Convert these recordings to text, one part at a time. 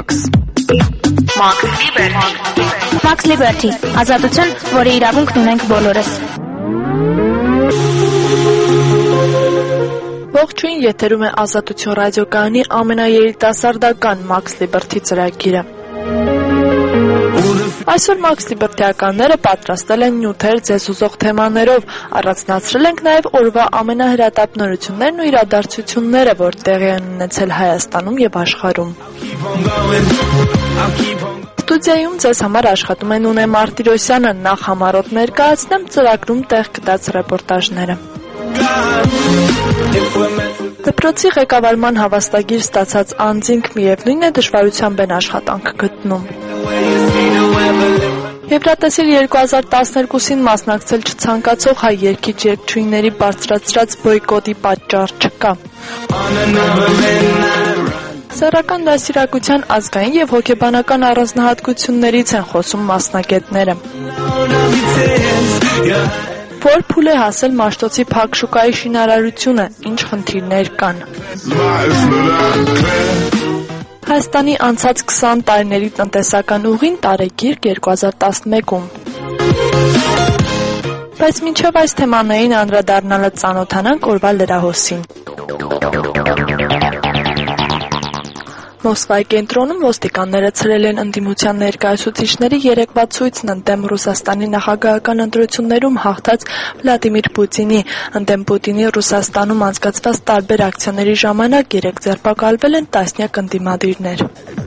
Max Liberty, ազատություն, որի իրավունքն ունենք բոլորս։ Ողջույն, եթերում է Ազատություն ռադիոկայանի ամենաերիտասարդական Max Liberty ծրագիրը։ Այսօր Max Liberty-ականները պատրաստել են նյութեր ձեզ ուզող թեմաներով, առանձնացրել ենք նաև օրվա ամենահրատապ նորություններն ու իրադարձությունները, որ տեղի են ունեցել Հայաստանում եւ աշխարհում։ Ստուդիայում ձեզ համար աշխատում են Ունե Մարտիրոսյանը, նախ համառոտ ներկայացնեմ ծրագրում տեղ գտած ռեպորտաժները։ Դպրոցի ղեկավարման հավաստագիր ստացած անձինք միևնույն է դժվարությամբ են աշխատանք գտնում։ Եվրատեսիլ 2012-ին մասնակցել չցանկացող հայ երգիչ-երգչուհիների բարձրացրած բոյկոտի պատճառ չկա։ Սեռական դաստիարակության ազգային եւ հոգեբանական առանձնահատկություններից են խոսում մասնագետները։ Որ փուլ է հասել Մաշտոցի փակ շուկայի շինարարությունը, ինչ խնդիրներ կան։ Հայաստանի անցած 20 տարիների տնտեսական ուղին տարեգիրք 2011-ում։ Բայց մինչև այս թեմաներին անդրադառնալը ծանոթանանք օրվա լրահոսին։ Մոսկվայի կենտրոնում ոստիկանները ցրել են ընդդիմության ներկայացուցիչների երեկվա ցույցն ընդդեմ Ռուսաստանի նախագահական ընտրություններում հաղթած Վլադիմիր Պուտինի։ Ընդդեմ Պուտինի Ռուսաստանում անցկացված տարբեր ակցիաների ժամանակ երեք ձերբակալվել են տասնյակ ընդդիմադիրներ։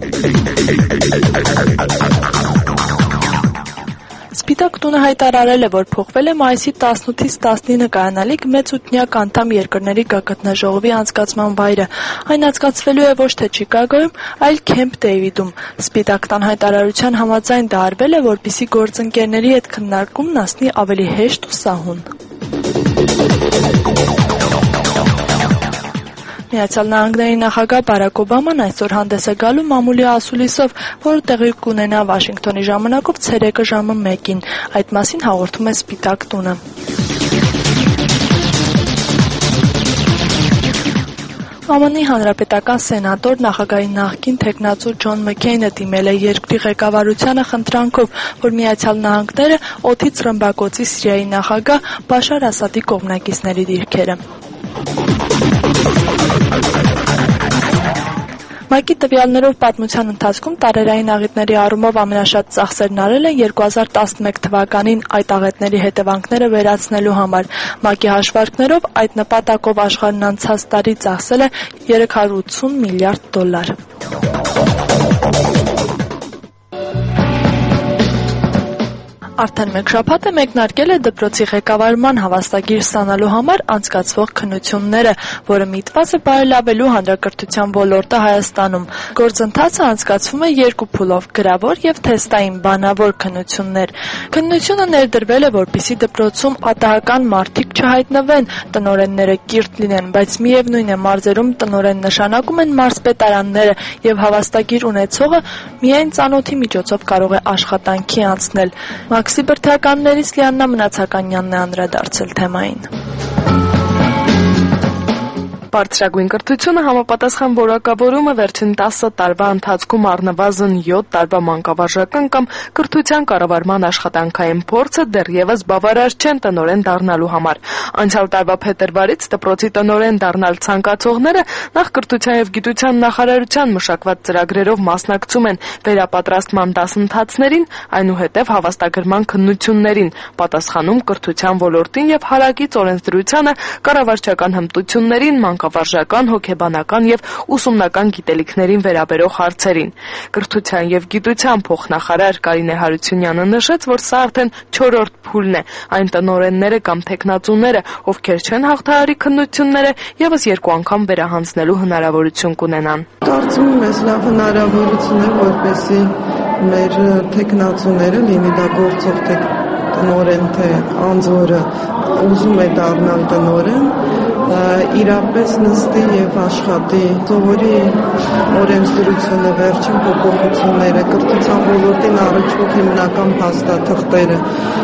Սպիտակ տունը հայտարարել է, որ փոխվել է մայիսի 18-ից 19 կայանալիք մեծ ութնյակ անդամ երկրների գագաթնաժողովի անցկացման վայրը։ Այն անցկացվելու է ոչ թե Չիկագոյում, այլ Քեմփ Դեյվիդում։ Սպիտակ տան հայտարարության համաձայն դա արվել է, որպեսզի գործընկերների հետ քննարկումն անցնի ավելի հեշտ ու սահուն։ Միացյալ Նահանգների նախագահ Բարակ Օբաման այսօր հանդես է գալու մամուլի ասուլիսով, որը տեղի կունենա Վաշինգտոնի ժամանակով ցերեկը ժամը 1-ին։ Այդ մասին հաղորդում է Սպիտակ տունը։ ԱՄՆ-ի հանրապետական սենատոր նախագահի նախկին թեկնածու Ջոն Մքեյնը դիմել է երկրի ղեկավարությանը խնդրանքով, որ Միացյալ Նահանգները օդից ռմբակոծի Սիրիայի նախագահ Բաշար Ասադի կողմնակիցների դիրքերը։ ՄԱԿ-ի տվյալներով պատմության ընթացքում տարերային աղետների առումով ամենաշատ ծախսերն արել են 2011 թվականին այդ աղետների հետևանքները վերացնելու համար։ ՄԱԿ-ի հաշվարկներով այդ նպատակով աշխարհն անցած տարի ծախսել է $380 միլիարդ։ Արդեն մեկ շաբաթ է մեկնարկել է դպրոցի ղեկավարման հավաստագիր ստանալու համար անցկացվող քննությունները, որը միտված է բարելավելու հանրակրթության ոլորտը Հայաստանում։ Գործընթացը անցկացվում է երկու փուլով՝ գրավոր եւ թեստային բանավոր քննություններ։ Քննությունը ներդրվել է, որպեսզի դպրոցում պատահական մարդիկ չհայտնվեն, տնօրենները կիրթ լինեն, բայց միևնույն է մարզերում տնօրեն նշանակում են մարզպետարանները եւ հավաստագիր ունեցողը միայն ծանոթի միջոցով կարող է աշխատանքի անցնել։ Max Liberty-ականներից Լիաննա Մնացականյանն է անդրադարձել թեմային։ Բարձրագույն կրթությունը համապատասխան որակավորումը վերջին 10 տարվա ընթացքում առնվազն 7 տարվա մանկավարժական կամ կրթության կառավարման աշխատանքային փորձը դեռևս բավարար չեն տնօրեն դառնալու համար։ Անցյալ տարվա փետրվարից դպրոցի տնօրեն դառնալ ցանկացողները նախ կրթության եւ գիտության նախարարության մշակված ծրագրերով մասնակցում են վերապատրաստման դասընթացներին, այնուհետև հավաստագրման քննություններին, պատասխանում կրթության ոլորտին եւ հարակից օրենսդրությանը, կառավարչական հմտություններին, մանկավարժական, հոգեբանական եւ ուսումնական գիտելիքներին վերաբերող հարցերին։ Կրթության եւ գիտության փոխնախարար Կարինե Հարությունյանը նշեց, որ սա արդեն 4-րդ փուլն է։ Այն տնօրենները կամ թեկնածուները, ովքեր չեն հաղթահարի քննությունները, եւս 2 անգամ վերահանձնելու հնարավորություն կունենան։ Կարծում եմ, այս լավ հնարավորություն է, որպեսզի մեր թեկնածուները, լինի դա գործող տնօրեն թե անձորը ուզում է դառնալ տնօրեն, իրապես նստի եւ աշխատի, սովորի օրենսդրությունը, վերջին փոփոխությունները, կրթության ոլորտին առնչվող հիմնական փաստաթղթերը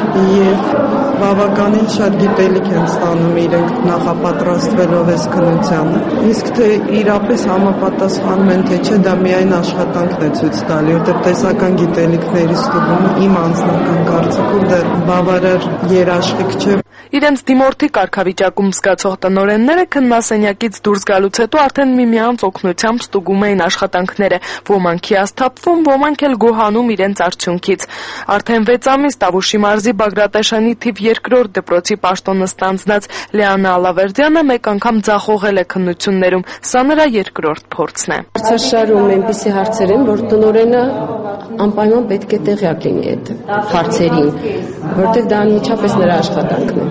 եւ բավականին շատ գիտելիք են ստանում իրենք նախապատրաստվելով այս քննությանը։ Իսկ թե իրապես համապատասխանում են թե չէ, դա միայն աշխատանքն է ցույց տալի, որտեղ տեսական գիտելիքների ստուգումը իմ անձնական կարծիքով դեռ բավարար երաշխիք չէ։ Իրենց դիմորդի կարգավիճակում զգացող տնօրենները քննասենյակից դուրս գալուց հետո արդեն միմյանց օգնությամբ ստուգում էին աշխատանքները, ոմանք հիասթափվում, ոմանք էլ գոհանում իրենց արդյունքից։ Արդեն 6 ամիս Տավուշի մարզի Բագրատեշանի թիվ 2-րդ դպրոցի պաշտոնը ստանձնած Լեանա Ալավերդյանը մեկ անգամ ձախողել է քննություններում, սա նրա երկրորդ փորձն է։ Հարցաշարում այնպիսի հարցեր են, որ տնօրենը անպայման պետք է տեղյակ լինի այդ հարցերին, որտեղ դա անմիջապես նրա աշխատանքն է։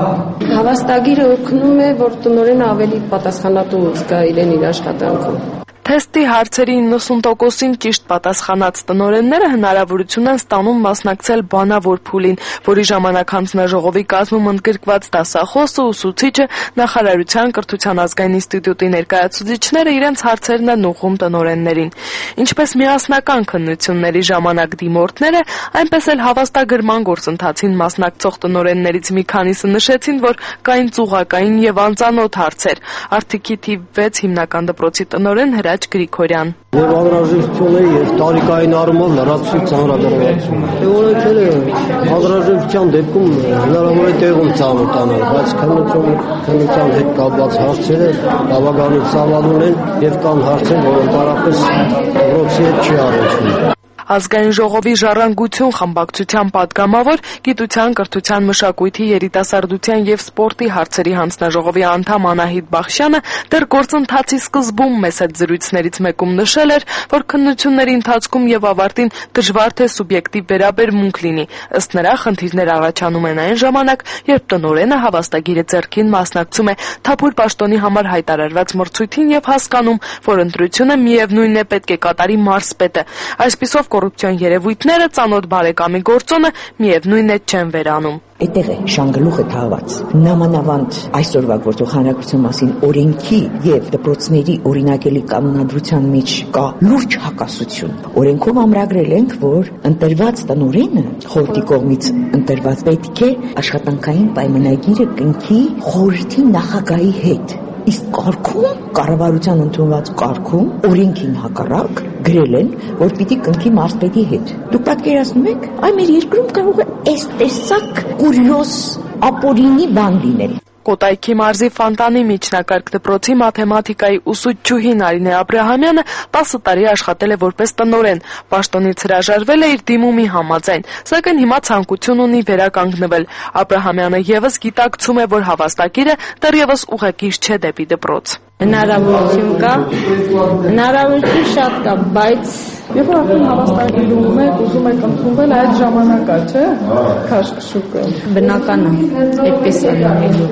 Հավաստագիրը օգնում է, որ տնօրենը ավելի պատասխանատու զգա իրեն իր աշխատանքում։ Թեստի հարցերի 90%-ին ճիշտ պատասխանած տնօրենները հնարավորություն են ստանում մասնակցել բանավոր փուլին, որի ժամանակ հանձնաժողովի կազմում ընդգրկված դասախոսը, ուսուցիչը, նախարարության կրթության ազգային ինստիտուտի ներկայացուցիչները իրենց հարցերն են ուղղում տնօրեններին։ Ինչպես միասնական քննությունների ժամանակ դիմորդները, այնպես էլ հավաստագրման գործընթացին մասնակցող տնօրեններից մի քանիսը նշեցին, որ կային ծուղակային եւ անծանոթ հարցեր։ Արդյունքի թիվ 6 հիմնական դպրոցի տնօրեն Հրաչ Գրիգորյան։ Եվ անհրաժեշտություն է եւ տարիքային առումով լրացուցիչ ծանրադրվածություն։ Որոշել է անհրաժեշտության դեպքում հնարավոր է տեղում ծանոթանալ, բայց քննության հետ կապված հարցերը բավականին ծավալուն են եւ կան հարցեր, որ ընդհանրապես դպրոցի հետ չի առնչվում։ Ազգային ժողովի ժառանգություն խմբակցության պատգամավոր, գիտության, կրթության, մշակույթի, երիտասարդության եւ սպորտի հարցերի հանձնաժողովի անդամ Անահիտ Բախշյանը դեռ գործընթացի սկզբում մեծ այդ զրույցներից մեկում նշել էր, որ քննությունների ընթացքում եւ ավարտին դժվար թե սուբյեկտիվ վերաբերմունք լինի։ Ըստ նրա, խնդիրներ առաջանում են այն ժամանակ, երբ տնօրենը հավաստագիրը ձեռքին մասնակցում է թափուր պաշտոնի համար հայտարարված մրցույթին եւ հասկանում, որ ընտրությունը միևնույնն է պետք է կատարի մարզպետը։ Այսպիսով կոռուպցիոն երևույթները ծանոթ բարեկամի գործոնը միևնույն է չեն վերանում։ Այդտեղ է շանգլուխը թաղված։ Նամանավանդ այսօրվա գործող հանրակրթության մասին օրենքի եւ դպրոցների օրինակելի կանոնադրության մեջ կա լուրջ հակասություն։ Օրենքով ամրագրել ենք, որ ընտրված տնօրենը խորհրդի կողմից ընտրված պետք է աշխատանքային պայմանագիրը կնքի խորհրդի նախագահի հետ։ Իսկ կարգում, կառավարության ընդունված կարգում օրենքին հակառակ գրել են, որ պիտի կնքի մարզպետի հետ։ Դուք պատկերացնում եք, այ մեր երկրում կարող է այս տեսակ կուրիոզ ապօրինի բան լինել։ Կոտայքի մարզի Ֆանտանի միջնակարգ դպրոցի մաթեմատիկայի ուսուցչուհի Նարինե Աբրահամյանը 10 տարի աշխատել է որպես տնօրեն, պաշտոնից հրաժարվել է իր դիմումի համաձայն, սակայն հիմա ցանկություն ունի վերականգնվել։ Աբրահամյանը եւս գիտակցում է, որ հավաստագիրը դեռևս ուղեկից չէ դեպի դպրոց։ Հնարավորություն կա, հնարավորություն շատ կա, բայց Երբ արդեն հավաստագիրում եք, ուզում եք ընդունվել, այդ ժամանակա, չէ՞, քաշքշուկը։ բնական է, այդպես է լինելու։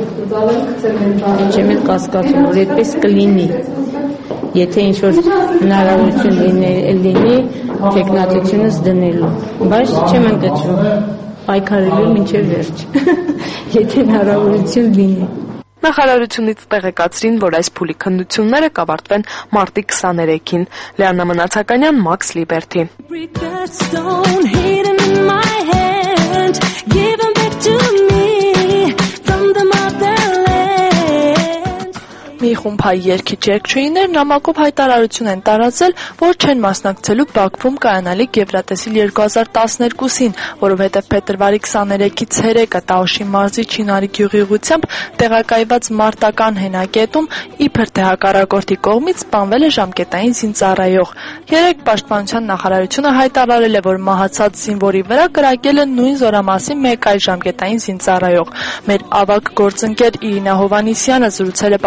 Չեմ էլ կասկածում, որ այդպես կլինի։ Եթե ինչ-որ հնարավորություն լինի, թեկնածությունս դնելու, բայց չեմ ընկճվում, պայքարելու մինչև վերջ, եթե հնարավորություն լինի։ Նախարարությունից տեղեկացրին, որ այս փուլի քննությունները կավարտվեն մարտի 23-ին։ Լիանա Մնացականյան, Max Liberty։ Մի խումբ հայ երգիչ-երգչուհիներ նամակով հայտարարություն են տարածել, որ չեն մասնակցելու Բաքվում կայանալիք Եվրատեսիլ 2012-ին, որովհետև փետրվարի 23-ից 3-ը Տավուշի մարզի Չինարի գյուղի ուղղությամբ տեղակայված մարտական հենակետում իբր թե հակառակորդի կողմից սպանվել է ժամկետային զինծառայող։ Երեկ Պաշտպանության նախարարությունը հայտարարել է, որ մահացած զինվորի վրա կրակել է նույն զորամասի մեկ այլ ժամկետային զինծառայող։ Մեր ավագ գործընկեր Իրինա Հովանիսյանը զրուցել է Պաշտպանության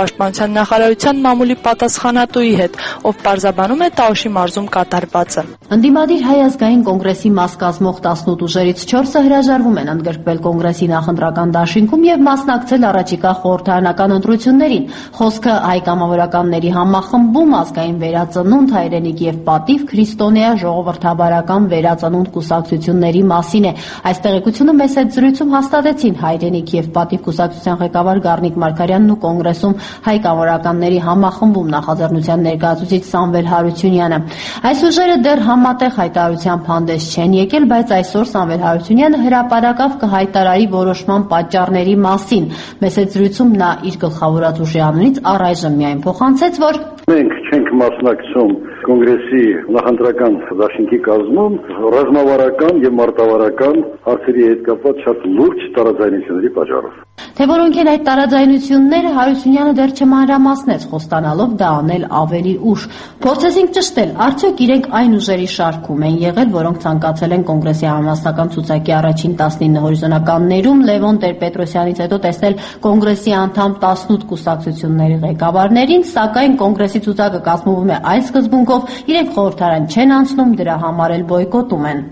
նախարարության մամուլի պատասխանատուի հետ, ով պարզաբանում է Տաուշի մարզում կատարվածը։ Ընդդիմադիր Հայ ազգային կոնգրեսի մաս կազմող 18 ուժերից 4-ը հրաժարվում են ընդգրկվել կոնգրեսի նախընտրական դաշինքում եւ մասնակցել առաջիկա խորհրդարանական ընտրություններին։ Խոսքը հայ կամավորականների համախմբում ազգային վերածնունդ, հայրենիք եւ պատիվ քրիստոնեա ժողովրդաբարական վերածնունդ կուսակցությունների մասին է։ Այս տեղեկությունը մեծ զրույցում հաստատեցին հայրենիք եւ պատիվ կուսակցության ղեկավար Գառնիկ Մարգարյանն ու կոնգրեսում հայ կամավորականների համախմբում նախաձեռնության ներկայացուցիչ Սամվել Հարությունյանը։ Այս ուժերը դեռ համատեղ հայտարարությամբ հանդես չեն եկել, բայց այսօր Սամվել Հարությունյանը հրապարակավ կհայտարարի որոշման պատճառների մասին։ Մեծ զրույցում նա իր գլխավորած ուժի անունից առայժմ միայն փոխանցեց, որ մենք չենք մասնակցում կոնգրեսի նախընտրական դաշինքի կազմում ռազմավարական եւ մարտավարական հարցերի հետ կապված շատ լուրջ տարաձայնությունների պատճառով։ Թե որոնք են այդ տարաձայնությունները, Հարությունյանը դեռ չմանրամասնեց, խոստանալով դա անել ավելի ուշ։ Փորձեցինք ճշտել, արդյոք իրենք այն ուժերի շարքում են եղել, որոնք ցանկացել են կոնգրեսի համանախագահական ցուցակի առաջին 19 հորիզոնականներում Լևոն Տեր-Պետրոսյանից հետո տեսնել կոնգրեսի անդամ 18 կուսակցությունների ղեկավարներին, սակայն կոնգրեսի ցուցակը կազմվում է այլ սկզբունքով, իրենք խորհրդարան չեն անցնում, դրա համար էլ բոյկոտում են։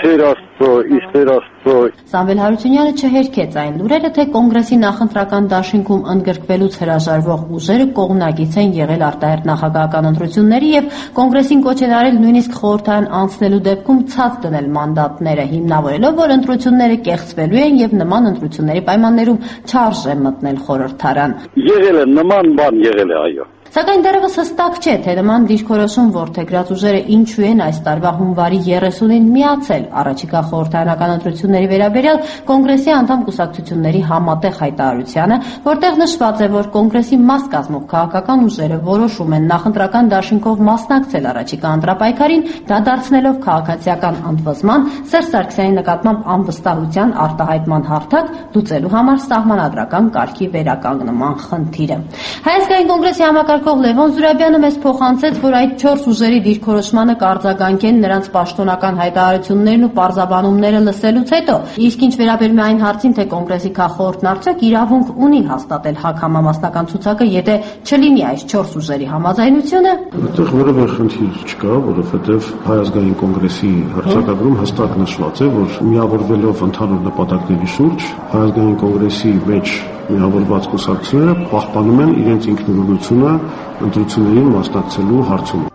Սամվել Հարությունյանը չհերքեց այն լուրերը, թե կոնգրեսի նախընտրական դաշինքում ընդգրկվելուց հրաժարվող ուժերը կողմնակից են եղել արտահերթ նախագահական ընտրությունների եւ կոնգրեսին կոչ են արել նույնիսկ խորհրդարան անցնելու դեպքում ցած դնել մանդատները, հիմնավորելով, որ ընտրությունները կեղծվելու են եւ նման ընտրությունների պայմաններում չարժե մտնել խորհրդարան։ Եղել է նման բան, եղել է, այո։ Սակայն դեռևս հստակ չէ, թե նման դիրքորոշում որդեգրած ուժերը ինչու են այս տարվա հունվարի 30-ին միացել առաջիկա խորհրդարանական ընտրությունների վերաբերյալ կոնգրեսի անդամ կուսակցությունների համատեղ հայտարարությանը, որտեղ նշված է, որ կոնգրեսի մաս կազմող քաղաքական ուժերը որոշում են նախընտրական դաշինքով մասնակցել առաջիկա ընտրապայքարին, դա դարձնելով քաղաքացիական ընդվզման, Սերժ Սարգսյանի նկատմամբ անվստահության արտահայտման հարթակ լուծելու համար սահմանադրական կարգի վերականգնման խնդիրը։ Հայ ազգային կոնգրեսի համակարգող Լևոն Զուրաբյանը մեզ փոխանցեց, որ այդ 4 ուժերի դիրքորոշմանը կարձագանքեն նրանց պաշտոնական հայտարարություններն ու պարզաբանումները լսելուց հետո։ Իսկ ինչ վերաբերում է այն հարցին, թե կոնգրեսի քաղխորհուրդն արդյոք իրավունք ունի հաստատել ՀԱԿ համամասնական ցուցակը, եթե չլինի այս 4 ուժերի համաձայնությունը, այդտեղ որևէ խնդիր չկա, որովհետև Հայ ազգային կոնգրեսի հռչակագրում հստակ նշված է, որ միավորվելով ընդհանուր նպատակների շուրջ Հայ ազգային կոնգրեսի մեջ միավորված կուսակցությունները պահպանում են իրենց ինքնուրույնությունը ընտրություններին մասնակցելու հարցում։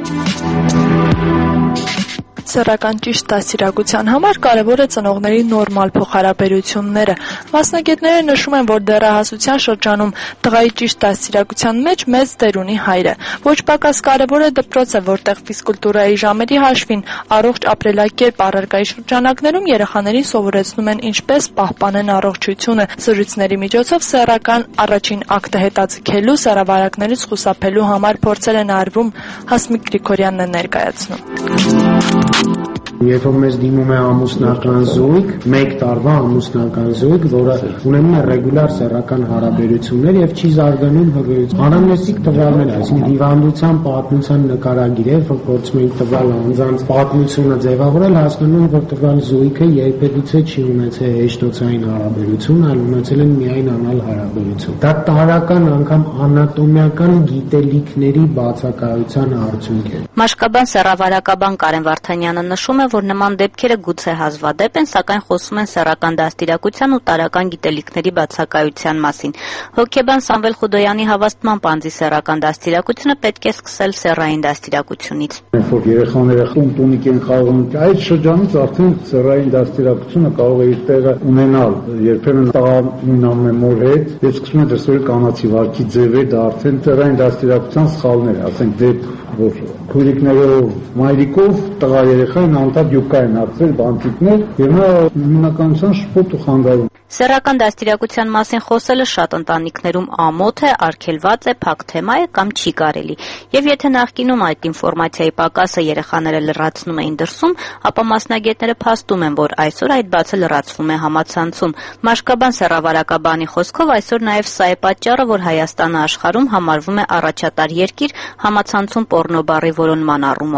Սեռական ճիշտ դաստիարակության համար կարևոր է ծնողների նորմալ փոխհարաբերությունները։ Մասնագետները նշում են, որ դեռահասության շրջանում տղայի ճիշտ դաստիարակության մեջ մեծ դեր ունի հայրը։ Ոչ պակաս կարևոր է դպրոցը, որտեղ ֆիզկուլտուրայի ժամերի հաշվին առողջ ապրելակերպ առարկայի շրջանակներում երեխաներին սովորեցնում են ինչպես պահպանեն առողջությունը։ Զրույցների միջոցով սեռական առաջին ակտը հետաձգելու, սեռավարակներից խուսափելու համար փորձեր են արվում, Հասմիկ Գրիգորյանն է ներկայացնում։ Երբ մեզ դիմում է ամուսնական զույգ, 1 տարվա ամուսնական զույգ, որը ունենում է ռեգուլար սեռական հարաբերություններ եւ չի զարգանում հղիություն։ Անամնեստիկ տվյալներ, այսինքն հիվանդության պատմության նկարագիր է, որ փորձում ենք տվյալ անձանց պատմությունը ձևավորել, հասկանում ենք, որ տվյալ զույգը երբևիցե չի ունեցել հեշտոցային հարաբերություն, այլ ունեցել են միայն անալ հարաբերություն։ Դա տարական անգամ անատոմիական գիտելիքների բացակայության արդյունք է։ Մաշկաբան սեռավարակաբան Կարեն Վարդանյանը նշում է, որ նման դեպքերը գուցե հազվադեպ են, սակայն խոսում են սեռական դաստիարակության ու տարրական գիտելիքների բացակայության մասին։ Հոգեբան Սամվել Խուդոյանի հավաստմամբ անձի սեռական դաստիարակությունը պետք է սկսել սեռային դաստիարակությունից։ Երբ երեխաները տունտունիկ են խաղում, այդ շրջանից արդեն սեռային դաստիարակությունը կարող է իր տեղը ունենալ։ Երբեմն տղան ամենամոր հետ, եւ սկսում է դրսևորել կանացի վարքի ձևեր, դա արդեն սեռային դաստիարակության սխալներ, ասենք դեպ որ քույրիկներով, մայրիկով տղա երեխային անդադ յուկա են ածել բանտիկներ եւ նա հիմնականության շփոթ ու խանգարում։ Սեռական դաստիարակության մասին խոսելը շատ ընտանիքներում ամոթ է, արգելված է, փակ թեմա է կամ չի կարելի։ Եվ եթե նախկինում այդ ինֆորմացիայի պակասը երեխաները լրացնում էին դրսում, ապա մասնագետները փաստում են, որ այսօր այդ բացը լրացվում է համացանցում։ Մաշկաբան սեռավարակաբանի խոսքով այսօր նաև սա է պատճառը, որ Հայաստանը աշխարհում համարվում է առաջատար երկիր համացանցում պոռնո բառի որոնման առումով։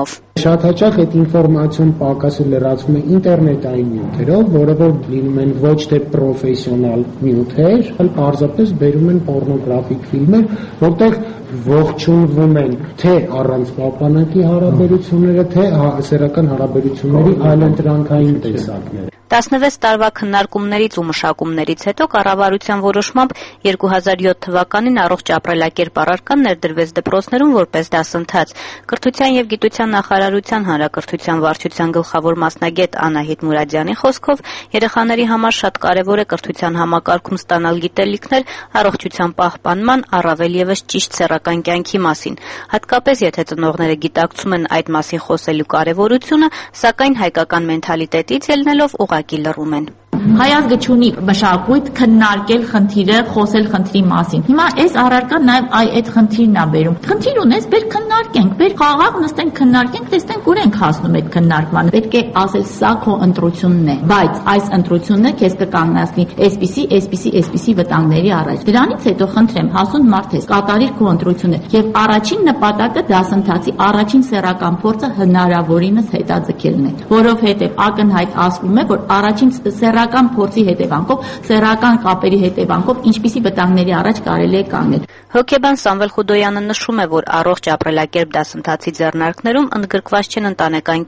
Շատ հաճախ այդ ինֆորմացիոն պակասը լրացվում է ինտերնետային նյութերով, որը որ լինում են ոչ թե պրոֆեսիոնալ նյութեր, այլ պարզապես բերում են պորնոգրաֆիկ ֆիլմեր, որտեղ ողջունվում են թե առանց պապանակի հարաբերությունները, թե սեռական հարաբերությունների այլընտրանքային տեսակները։ 16 տարվա քննարկումներից ու մշակումներից հետո կառավարության որոշմամբ 2007 թվականին առողջ ապրելակերպ առարկան ներդրվեց դպրոցներում որպես դասընթաց։ Կրթության և գիտության նախարարության հանրակրթության վարչության գլխավոր մասնագետ Անահիտ Մուրադյանի խոսքով երեխաների համար շատ կարևոր է կրթության համակարգում ստանալ գիտելիքներ առողջության պահպանման, առավել ևս ճիշտ սեռական կյանքի մասին։ Հատկապես եթե ծնողները գիտակցում են այդ մասին խոսելու կարևորությունը, սակայն հայկական մենթալիտետից ելնելով ուղղակի լռում են։ Հայազգը չունի մշակույթ քննարկել խնդիրը, խոսել խնդրի մասին։ Հիմա այս առարկան նաև այդ խնդիրն է բերում։ Խնդիր ունես, բեր քննարկենք, բեր խաղաղ նստենք քննարկենք, տեսնենք ուր ենք հասնում այդ քննարկմանը։ Պետք է ասել սա քո ընտրությունն է, բայց այս ընտրությունը քեզ կկանգնեցնի այսպիսի վտանգների առաջ։ Դրանից հետո խնդրեմ, հասուն մարդ ես, կատարիր քո ընտրությունը եւ առաջին նպատակը դասընթացի առաջին սեռական փորձը հնարավորինս հետաձգելն է, որովհետեւ ակնհայտ ասվում է, որ առաջին սեռական փորձի հետևանքով, սեռական կապերի հետևանքով ինչպիսի վտանգների առաջ կարելի է կանգնել։ Հոգեբան Սամվել Խուդոյանը նշում է, որ առողջ ապրելակերպ դասընթացի ձեռնարկներում ընդգրկված չեն ընտանեկան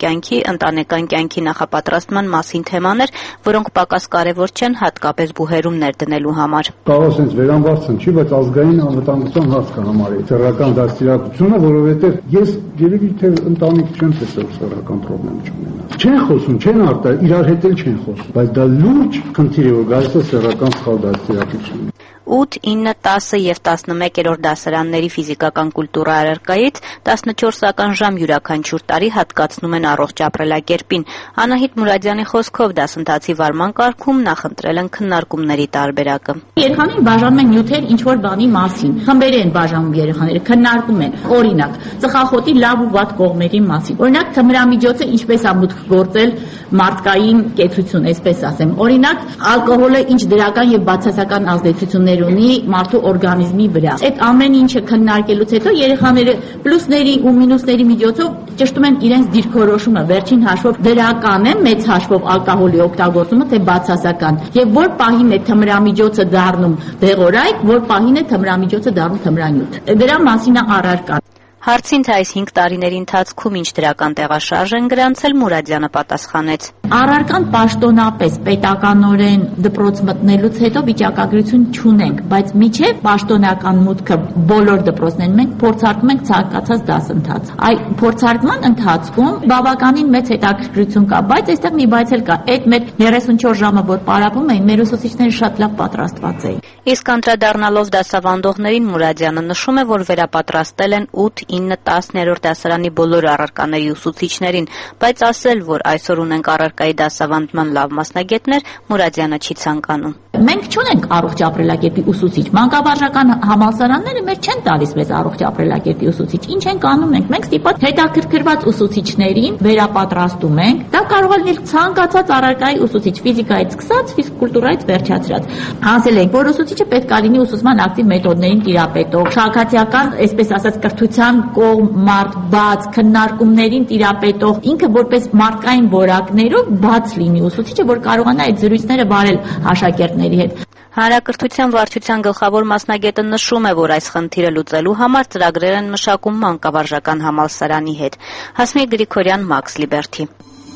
կյանքի նախապատրաստման մասին թեմաներ, որոնք պակաս կարևոր չեն հատկապես բուհերում ներդնելու համար։ Կարող ասենց վերամբարձն չի, բայց ազգային անվտանգության հարց կա համարի սեռական դաստիարակությունը, որովհետև ես երևի թե ընտանիք չեմ տեսել սեռական խնդրեմ չունենա։ Չեն խոսում, չեն արտահայտում, իրար հետ էլ չեն խոսում, բայց դա լուրջ խնդիր է, որ գալիս է սեռական սխալ դաստիարակությունը։ 8, 9, 10 և 11-րդ դասարանների ֆիզիկական կուլտուրա առարկայից 14-ական ժամ յուրաքանչյուր տարի հատկացնում են առողջ ապրելակերպին։ Անահիտ Մուրադյանի խոսքով դասընթացի վարման կարգում նախընտրել են քննարկումների տարբերակը։ Երեխաներին բաժանում են նյութեր ինչ-որ բանի մասին։ Խմբերի են բաժանում երեխաները, քննարկում են։ Օրինակ, ծխախոտի լավ ու վատ կողմերի մասին։ Օրինակ, թմրամիջոցը ինչպես է մուտք գործել մարդկային կեցություն, այսպես ասեմ։ Օրինակ, ալկոհոլը ինչ դրական եւ բացասական ազդեցություններ ունի մարդու օրգանիզմի վրա։ Այդ ամեն ինչը քննարկելուց հետո երեխաները պլյուսների ու մինուսների միջոցով ճշտում են իրենց դիրքորոշումը, վերջին հաշվով դրական է մեծ հաշվով ալկոհոլի օգտագործումը, թե բացասական, եւ որ պահին է թմրամիջոցը դառնում դեղորայք, որ պահին է թմրամիջոցը դառնում թմրանյութ։ Դրա մասին է առարկան։ Հարցին, թե այս 5 տարիների ընթացքում ինչ դրական տեղաշարժ են գրանցել, Մուրադյանը պատասխանեց. Առարկան պաշտոնապես պետականորեն դպրոց մտնելուց հետո վիճակագրություն չունենք, բայց միջև պաշտոնական մուտքը բոլոր դպրոցներում մենք փորձարկում ենք ցանկացած դասընթաց։ Այ փորձարկման ընթացքում բավականին մեծ հետաքրքրություն կա, բայց այստեղ մի բայց էլ կա։ Այդ մեր 34 ժամը, որ պարապում էին, մեր ուսուցիչները շատ լավ պատրաստված էին։ Իսկ անդրադառնալով դասավանդողներին, Մուրադյանը նշում է, որ վերապատրաստել են 8, 9, 10-րդ դասարանի բոլոր առարկաների ուսուցիչներին, բայց ասել, որ այսօր ունենք առարկայի դասավանդման լավ մասնագետներ, Մուրադյանը չի ցանկանում։ Մենք չունենք առողջ ապրելակերպի ուսուցիչ։ Մանկավարժական համալսարանները մեր չեն տալիս մեզ առողջ ապրելակերպի ուսուցիչ։ Ինչ ենք անում մենք։ Մենք ստիպած հետաքրքրված ուսուցիչներին վերապատրաստում ենք։ Դա կարող է լինել ցանկացած առարկայի ուսուցիչ, ֆիզիկայից սկսած, ֆիզկուլտուրայից վերջացրած։ Ասել ենք, որ ուսուցիչը պետք է լինի ուսուցման ակտիվ մեթոդներին տիրապետող, շարքացիական, այսպես ասած, կրթության կողմ մարդ, բաց քննարկումներին տիրապետող, ինքը որպես մարդկային որակներով բաց լինի ուսուցիչը, որ կարողանա այդ զրույցները վարել աշակերտների հետ։ Հանրակրթության վարչության գլխավոր մասնագետը նշում է, որ այս խնդիրը լուծելու համար ծրագրեր են մշակում մանկավարժական համալսարանի հետ։ Հասմիկ Գրիգորյան, Max Liberty։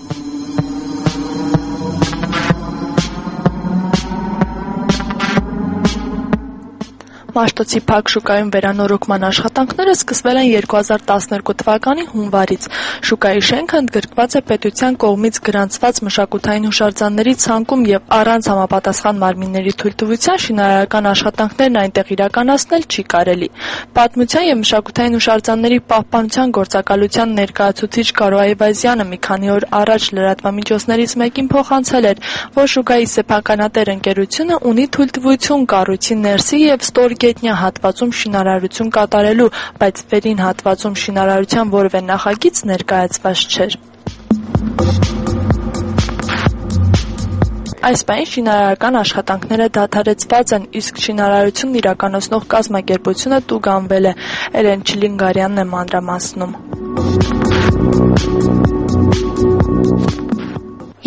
Մաշտոցի փակ շուկայում վերանորոգման աշխատանքները սկսվել են 2012 թվականի հունվարից։ Շուկայի շենքը ընդգրկված է պետության կողմից գրանցված մշակութային հուշարձանների ցանկում եւ առանց համապատասխան մարմինների թույլտվության շինարարական աշխատանքներն այնտեղ իրականացնել չի կարելի։ Պատմության եւ մշակութային հուշարձանների պահպանության գործակալության ներկայացուցիչ Կարո Այվազյանը մի քանի օր առաջ լրատվամիջոցներից մեկին փոխանցել էր, որ շուկայի սեփականատեր ընկերությունը ունի թույլտվություն կառույցի ներսի եւ ստորգետնյա հատվածում շինարարություն կատարելու, բայց վերին հատվածում շինարարության որևէ նախագիծ ներկայացված չէր։ Այս պահին շինարարական աշխատանքները դադարեցված են, իսկ շինարարությունն իրականացնող կազմակերպությունը տուգանվել է։ Էրեն Չիլինգարյանն է մանրամասնում։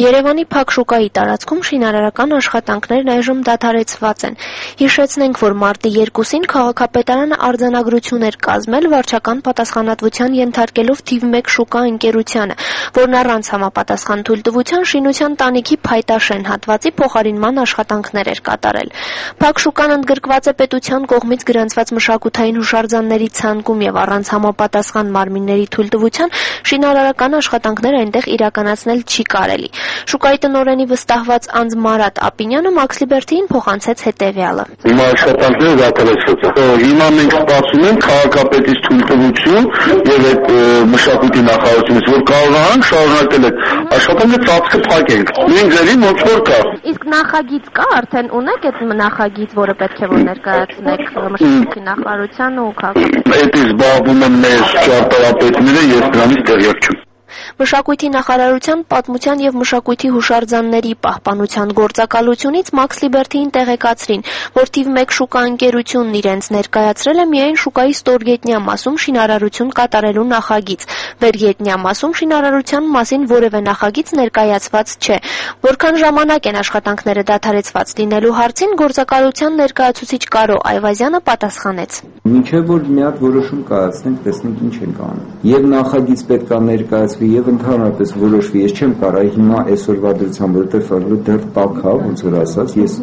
Երևանի փակ շուկայի տարածքում շինարարական աշխատանքներն այժմ դադարեցված են։ Հիշեցնենք, որ մարտի 2-ին քաղաքապետարանը արձանագրություն էր կազմել վարչական պատասխանատվության ենթարկելով թիվ 1 շուկա ընկերությանը, որն առանց համապատասխան թույլտվության շինության տանիքի փայտաշեն հատվածի փոխարինման աշխատանքներ էր կատարել։ Փակ շուկան ընդգրկված է պետության կողմից գրանցված մշակութային հուշարձանների ցանկում եւ առանց համապատասխան մարմինների թույլտվության շինարարական աշխատանքներ այնտեղ իրականացնել չի կարելի։ Շուկայի տնօրենի վստահված անձ Մարատ Ապինյանը Max Liberty-ին փոխանցեց հետևյալը. Հիմա աշխատանքները դադարեցված են։ Հիմա մենք սպասում ենք քաղաքապետից թույլտվություն եւ այդ մշակույթի նախարարությունից, որ կարողանան շարունակել այդ աշխատանքը ծածկը փակենք։ Նույն ձևի ոնց որ կա։ Իսկ նախագիծ կա, արդեն ունեք այդ նախագիծ, որը պետք է որ ներկայացնեք մշակույթի նախարարությանը ու քաղաքապետին։ Այդ զբաղվում են մեր ճարտարապետները, ես դրանից տեղյակ չեմ։ Մշակույթի նախարարության պատմության եւ մշակույթի հուշարձանների պահպանության գործակալությունից Max Liberty-ին տեղեկացրին, որ թիվ 1 շուկա ընկերությունն իրենց ներկայացրել է միայն շուկայի ստորգետնյա մասում շինարարություն կատարելու նախագիծ։ Վերգետնյա մասում շինարարության մասին որևէ նախագիծ ներկայացված չէ։ Որքան ժամանակ են աշխատանքները դադարեցված լինելու հարցին գործակալության ներկայացուցիչ Կարո Այվազյանը պատասխանեց. Մինչև որ մի հատ որոշում կայացնենք, տեսնենք ինչ ենք անում։ Եվ նախագիծ պետք է ներկայացվի եւ ընդհանրապես որոշվի, ես չեմ կարող հիմա այսօրվա դրությամբ, որովհետեւ դեռ տաք է, ոնց որ ասած, ես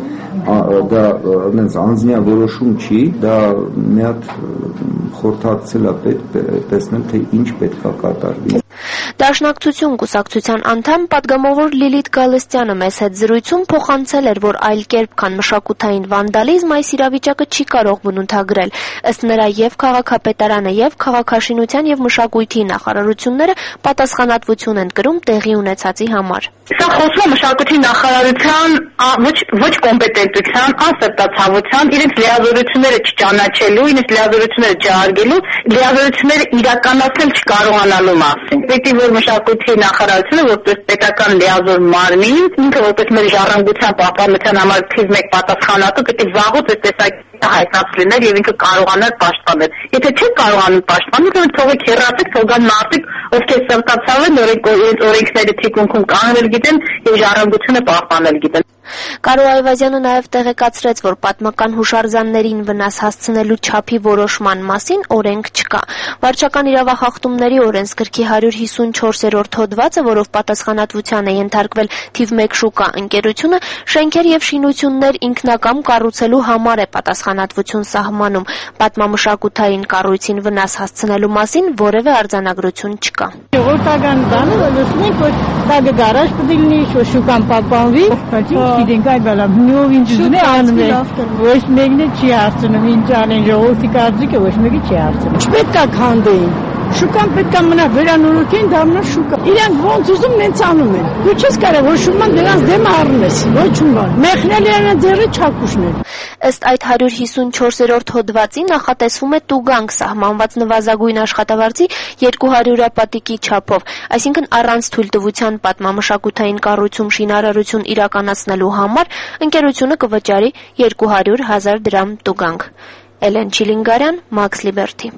դա այնց անձնյա որոշում չի, դա մի հատ խորհրդակցել է պետք տեսնել, թե ինչ պետք է կատարվի։ Դաշնակցություն կուսակցության անդամ պատգամավոր Լիլիթ Գալստյանը մեծ հետ զրույցում փոխանցել էր, որ այլ կերպ քան մշակութային վանդալիզմ այս իրավիճակը չի կարող բնութագրել։ Ըստ նրա եւ քաղաքապետարանը եւ քաղաքաշինության եւ մշակույթի նախարարությունները պատասխանատվություն են կրում տեղի ունեցածի համար։ Սա խոսում է մշակույթի նախարարության ոչ կոմպետենտության, անսրտացավության, իրենց լիազորությունները չճանաչելու, իրենց լիազորությունները չհարգելու, լիազորությունները իրականացնել չկարողանալու մասին։ Պետք է որ մշակույթի նախարարությունը որպես պետական լիազոր մարմին, ինքը որպես մեր ժառանգության պահպանության համար թիվ 1 պատասխանատու պետք է վաղուց այս տեսակետը հայտնած լիներ եւ ինքը կարողանար պաշտպանել։ Եթե չի կարողանում պաշտպանել, then թողեք հեռացեք, թող գան մարդիկ, ովքեր սրտացավ են, օրենքների թիկունքում կանոնել գիտեն եւ ժառանգությունը պահպանել գիտեն։ Կարո Այվազյանը նաև տեղեկացրեց, որ պատմական հուշարձաններին վնաս հասցնելու չափի որոշման մասին օրենք չկա։ Վարչական իրավախախտումների օրենսգրքի 154-րդ հոդվածը, որով պատասխանատվության է ենթարկվել թիվ 1 շուկա ընկերությունը, շենքեր եւ շինություններ ինքնակամ կառուցելու համար է պատասխանատվություն սահմանում։ Պատմամշակութային կառույցին վնաս հասցնելու մասին որևէ արձանագրություն չկա։ Ժողովրդական բանը լսում որ դա գարաժ պետք է լինի, շուկան պահպանվի, Գիտենք այ բալա նույն ինչ է անում է ոչ մեկն չի հարցնում ինչ անեն ժողովրդի կարծիքը ոչ մեկի չի հարցնում չպետք է քանդեին շուկան պետք է մնա վերանորոգեն դառնա շուկա իրանք ոնց ուզում նենց անում են դու չես կարող որ շուկան դրանց դեմ առնես ոչ բան մեղնել են ձեռը չակուշներ ըստ այդ 154-րդ հոդվածի նախատեսվում է տուգանք սահմանված նվազագույն աշխատավարձի 200 պատիկի չափով, այսինքն առանց թույլտվության պատմամշակութային կառույցում շինարարություն իրականացնելու համար ընկերությունը կվճարի 200,000 դրամ տուգանք։ Էլեն Չիլինգարյան, Max Liberty։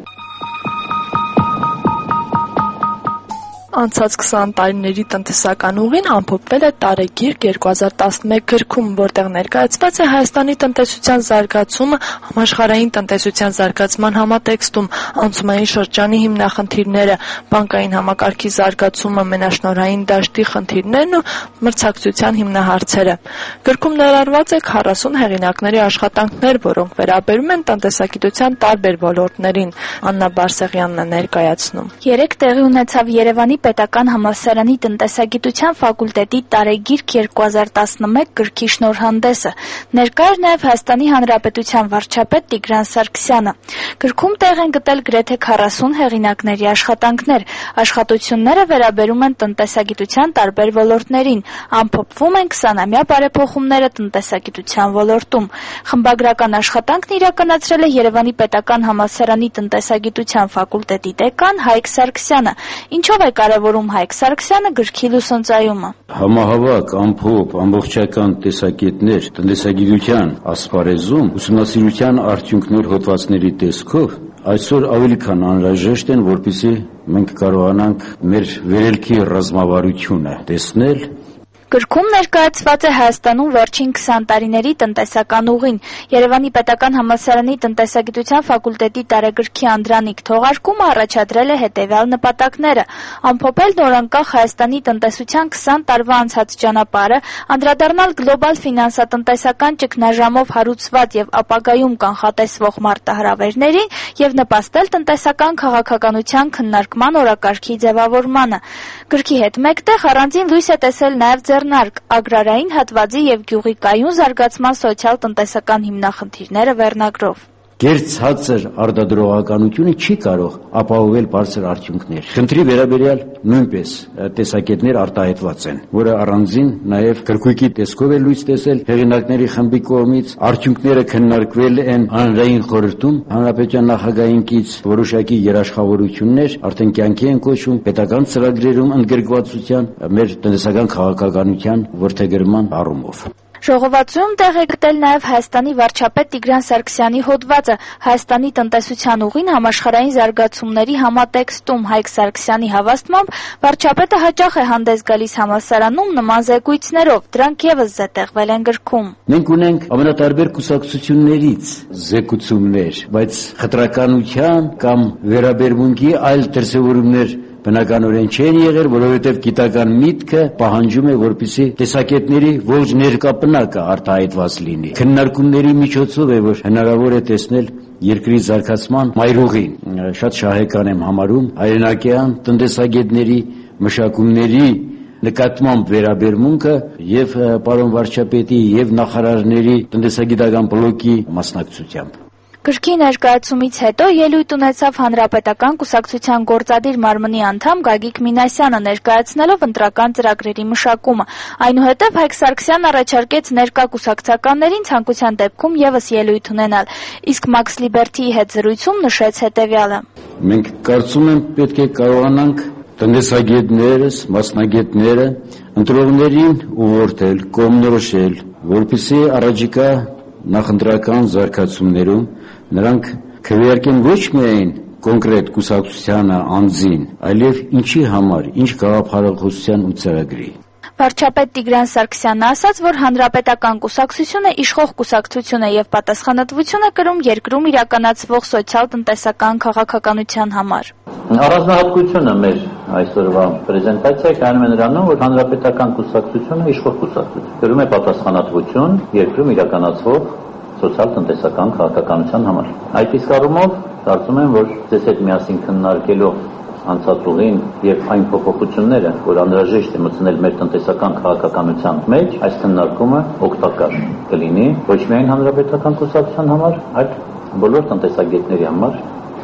Անցած 20 տարիների տնտեսական ուղին ամփոփվել է տարեգիրք 2011 գրքում, որտեղ ներկայացված է Հայաստանի տնտեսության զարգացումը համաշխարհային տնտեսության զարգացման համատեքստում, անցումային շրջանի հիմնախնդիրները, բանկային համակարգի զարգացումը, մենաշնորհային դաշտի խնդիրներն ու մրցակցության հիմնահարցերը։ Գրքում ներառված է 40 հեղինակների աշխատանքներ, որոնք վերաբերում են տնտեսագիտության տարբեր ոլորտներին։ Աննա Բարսեղյանն է ներկայացնում։ 3 տեղի ունեցավ Երևանի Պետական համալսարանի տնտեսագիտության ֆակուլտետի տարեգիրք 2011 գրքի շնորհանդեսը։ Ներկա էր նաև Հայաստանի Հանրապետության վարչապետ Տիգրան Սարգսյանը։ Գրքում տեղ են գտել գրեթե 40 հեղինակների աշխատանքներ։ Աշխատությունները վերաբերում են տնտեսագիտության տարբեր ոլորտներին, ամփոփվում են 20-ամյա բարեփոխումները տնտեսագիտության ոլորտում։ Խմբագրական աշխատանքն իրականացրել է Երևանի Պետական համալսարանի տնտեսագիտության ֆակուլտետի դեկան Հայկ Սարգսյանը։ Ինչով է կարևորում Հայկ Սարգսյանը գրքի լուսոնցայումը։ Համահավաք, ամփոփ, ամբողջական տեսակետներ տնտեսագիտության ասպարեզում ուսումնասիրության արդյունքներ հոդվածների տեսքով այսօր ավելի քան անհրաժեշտ են, որպեսզի մենք կարողանանք մեր վերելքի ռազմավարությունը տեսնել Գրքում ներկայացված է Հայաստանում վերջին 20 տարիների տնտեսական ուղին։ Երևանի պետական համալսարանի տնտեսագիտության ֆակուլտետի տարեգրքի անդրանիկ թողարկումը առաջադրել է հետևյալ նպատակները՝ ամփոփել նորանկախ Հայաստանի տնտեսության 20 տարվա անցած ճանապարհը, անդրադառնալ գլոբալ ֆինանսատնտեսական ճգնաժամով հարուցված եւ ապագայում կանխատեսվող մարտահրավերներին եւ նպաստել տնտեսական քաղաքականության քննարկման օրակարգի ձևավորմանը։ Գրքի հետ մեկտեղ առանձին լույս է տեսել նաեւ ագրարային հատվածի եւ գյուղի կայուն զարգացման սոցիալ-տնտեսական հիմնախնդիրները վերնագրով։ Գերցածր արտադրողականությունը չի կարող ապահովել բարձր արդյունքներ։ Խնդրի վերաբերյալ նույնպես տեսակետներ արտահայտված են, որը առանձին նաև գրքույկի տեսքով է լույս տեսել հեղինակների խմբի կողմից։ Արդյունքները քննարկվել են հանրային խորհրդում, հանրապետության նախագահին կից որոշակի երաշխավորություններ արդեն կյանքի են կոչվում պետական ծրագրերում ընդգրկվածության մեր տնտեսական քաղաքականության որդեգրման առումով։ Ժողովածուում տեղ է գտել նաև Հայաստանի վարչապետ Տիգրան Սարգսյանի հոդվածը Հայաստանի տնտեսության ուղին համաշխարհային զարգացումների համատեքստում։ Հայկ Սարգսյանի հավաստմամբ վարչապետը հաճախ է հանդես գալիս համալսարանում նման զեկույցներով, դրանք եւս զետեղվել են գրքում։ Մենք ունենք ամենատարբեր կուսակցություններից զեկուցումներ, բայց խտրականության կամ վերաբերմունքի այլ դրսևորումներ բնականորեն չեն եղել, որովհետև գիտական միտքը պահանջում է, որպեսզի տեսակետների ողջ ներկապնակը արտահայտված լինի։ Քննարկումների միջոցով է, որ հնարավոր է տեսնել երկրի զարգացման մայրուղին։ Շատ շահեկան եմ համարում հայրենակյան տնտեսագետների մշակումների նկատմամբ վերաբերմունքը եւ պարոն վարչապետի եւ նախարարների տնտեսագիտական բլոկի մասնակցությամբ։ Գրքի ներկայացումից հետո ելույթ ունեցավ Հանրապետական կուսակցության գործադիր մարմնի անդամ Գագիկ Մինասյանը, ներկայացնելով ընտրական ծրագրերի մշակումը։ Այնուհետև Հայկ Սարգսյանն առաջարկեց ներկա կուսակցականներին ցանկության դեպքում եւս ելույթ ունենալ, իսկ Մաքս Լիբերթիի հետ զրույցում նշեց հետեւյալը. Մենք կարծում եմ պետք է կարողանանք տնտեսագետներս, մասնագետները ընտրողներին ուղղորդել, կողմնորոշել, որպեսզի առաջիկա նախընտրական զարգացումներում նրանք քվեարկեն ոչ միայն կոնկրետ կուսակցությանը անձին, այլև ինչի համար, ինչ գաղափարախոսության ու ծրագրի։ Վարչապետ Տիգրան Սարգսյանն ասաց, որ Հանրապետական կուսակցությունը իշխող կուսակցություն է եւ պատասխանատվություն է կրում երկրում իրականացվող սոցիալ-տնտեսական քաղաքականության համար։ Առանձնահատկությունը մեր այսօրվա պրեզենտացիայի կայանում է նրանում, որ Հանրապետական կուսակցությունը իշխող կուսակցություն կրում է պատասխանատվություն երկրում իրականացվող սոցիալ-տնտեսական քաղաքականության համար։ Այդ իսկ առումով կարծում եմ, որ ձեզ հետ միասին քննարկելով անցած ուղին եւ այն փոփոխությունները, որ անհրաժեշտ է մտցնել մեր տնտեսական քաղաքականության մեջ, այս քննարկումը օգտակար կլինի ոչ միայն Հանրապետական կուսակցության համար, այլ բոլոր տնտեսագետների համար,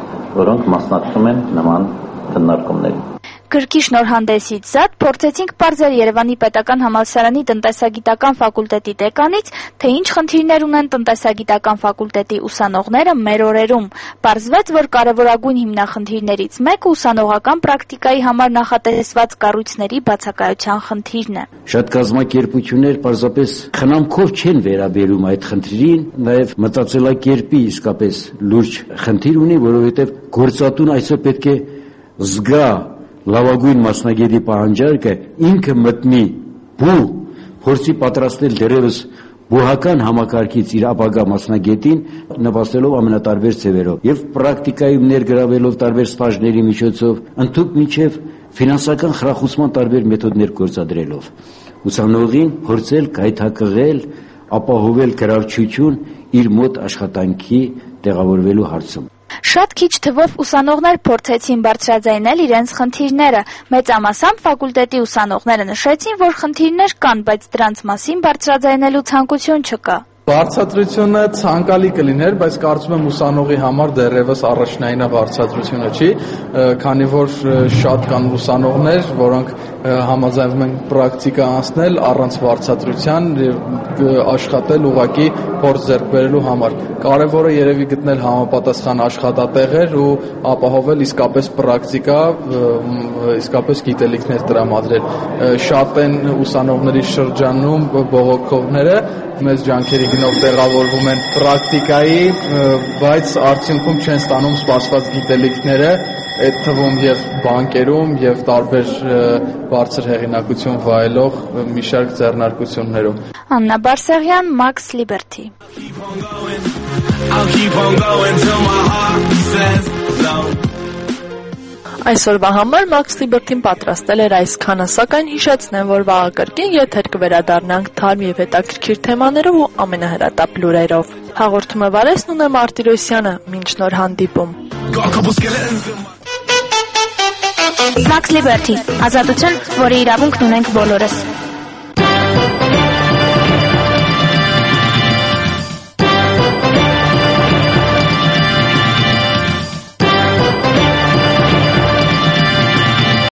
որոնք մասնակցում են նման քննարկումներին։ Գրքի շնորհանդեսից զատ փորձեցինք բարձր Երևանի պետական համալսարանի տնտեսագիտական ֆակուլտետի դեկանից, թե ինչ խնդիրներ ունեն տնտեսագիտական ֆակուլտետի ուսանողները մեր օրերում։ Պարզվեց, որ կարևորագույն հիմնախնդիրներից մեկը ուսանողական պրակտիկայի համար նախատեսված կառույցների բացակայության խնդիրն է։ Շատ կազմակերպություններ պարզապես խնամքով չեն վերաբերում այդ խնդրին, նաև մտածելակերպի իսկապես լուրջ խնդիր ունի, որովհետև գործատուն այսօր պետք է զգա լավագույն մասնագետի պահանջարկը ինքը մտնի բու փորձի պատրաստել դերևս բուհական համակարգից իր ապագա մասնագետին նպաստելով ամենատարբեր ձևերով եւ պրակտիկայում ներգրավելով տարբեր ստաժների միջոցով ընդհանուր միջև ֆինանսական խրախուսման տարբեր մեթոդներ գործադրելով ուսանողին փորձել գայթակղել ապահովել գրավչություն իր մոտ աշխատանքի տեղավորվելու հարցում։ Շատ քիչ թվով ուսանողներ փորձեցին բարձրաձայնել իրենց խնդիրները։ Մեծամասամբ ֆակուլտետի ուսանողները նշեցին, որ խնդիրներ կան, բայց դրանց մասին բարձրաձայնելու ցանկություն չկա։ Բարձրացությունը ցանկալի կլիներ, բայց կարծում եմ ուսանողի համար դեռևս առաջնայինը բարձրացությունը չի, քանի որ շատ կան ուսանողներ, որոնք համաձայնվում են պրակտիկա անցնել առանց բարձրացության եւ աշխատել ուղղակի փորձ ձեռք բերելու համար։ Կարևորը երևի գտնել համապատասխան աշխատատեղեր ու ապահովել իսկապես պրակտիկա, իսկապես գիտելիքներ տրամադրել։ Շատ են ուսանողների շրջանում բողոքողները մեծ ջանքերի գնով տեղավորվում են պրակտիկայի, բայց արդյունքում չեն ստանում սպասված գիտելիքները այդ թվում եւ բանկերում եւ տարբեր բարձր հեղինակություն վայելող մի շարք ձեռնարկություններում։ Աննա Բարսեղյան, Max Liberty։ Այսօրվա համար Max Liberty-ն պատրաստել էր այսքանը, սակայն հիշեցնեմ, որ վաղը կրկին եթեր կվերադառնանք թարմ եւ հետաքրքիր թեմաներով ու ամենահրատապ լուրերով։ Հաղորդումը վարեցն ունեմ Մարտիրոսյանը, մինչ նոր հանդիպում։ Max Liberty, ազատություն, որի իրավունքն ունենք բոլորս։